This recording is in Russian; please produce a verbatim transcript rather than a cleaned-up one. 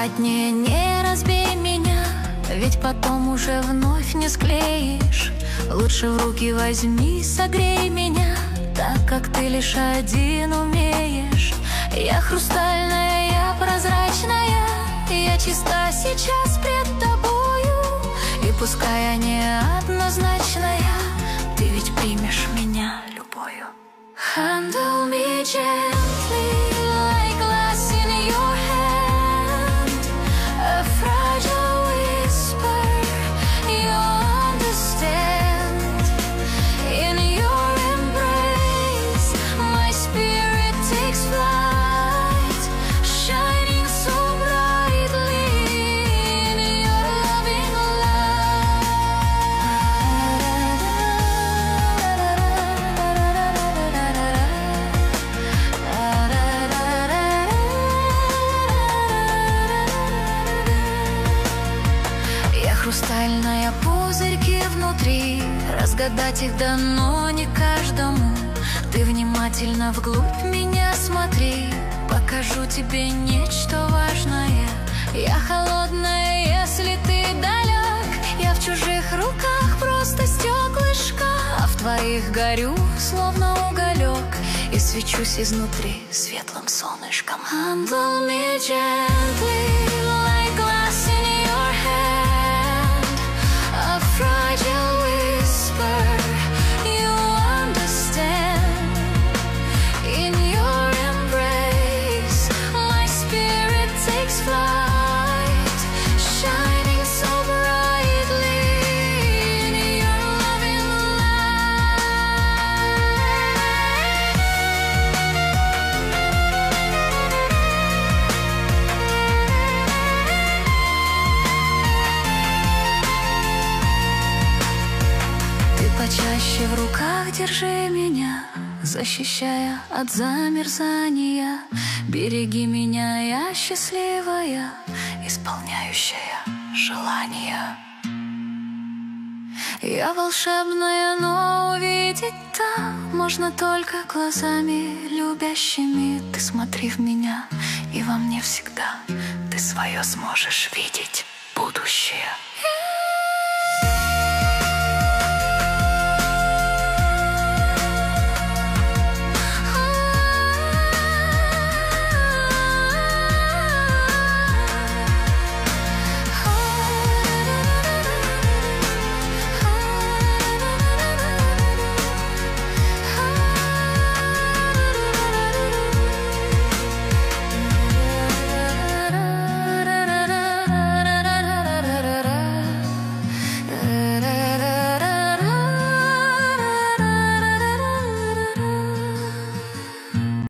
аккуратнее, не разбей меня, ведь потом уже вновь не склеишь. Лучше в руки возьми, согрей меня, так как ты лишь один умеешь. Я хрустальная, я прозрачная, я чиста сейчас пред тобою. И пускай я неоднозначная, ты ведь примешь меня любовью. Handle me gently, like glass in your hand, a fragile whisper, you'll understand. In your embrace, my spirit takes flight, shining so brightly in your loving хрустальная, пузырьки внутри, разгадать их дано не каждому. Ты внимательно вглубь меня смотри, покажу тебе нечто важное. Я холодная, если ты далек, я в чужих руках просто стеклышко, а в твоих горю, словно уголек, и свечусь изнутри светлым солнышком. Handle me gently, like glass in your hand, a fragile whisper, you understand. In your embrace, my spirit takes flight, shining so brightly in your loving почаще в руках держи меня, защищая от замерзания. Береги меня, я счастливая, исполняющая желания. Я волшебная, но увидеть так можно только глазами любящими. Ты смотри в меня, и во мне всегда ты свое сможешь видеть.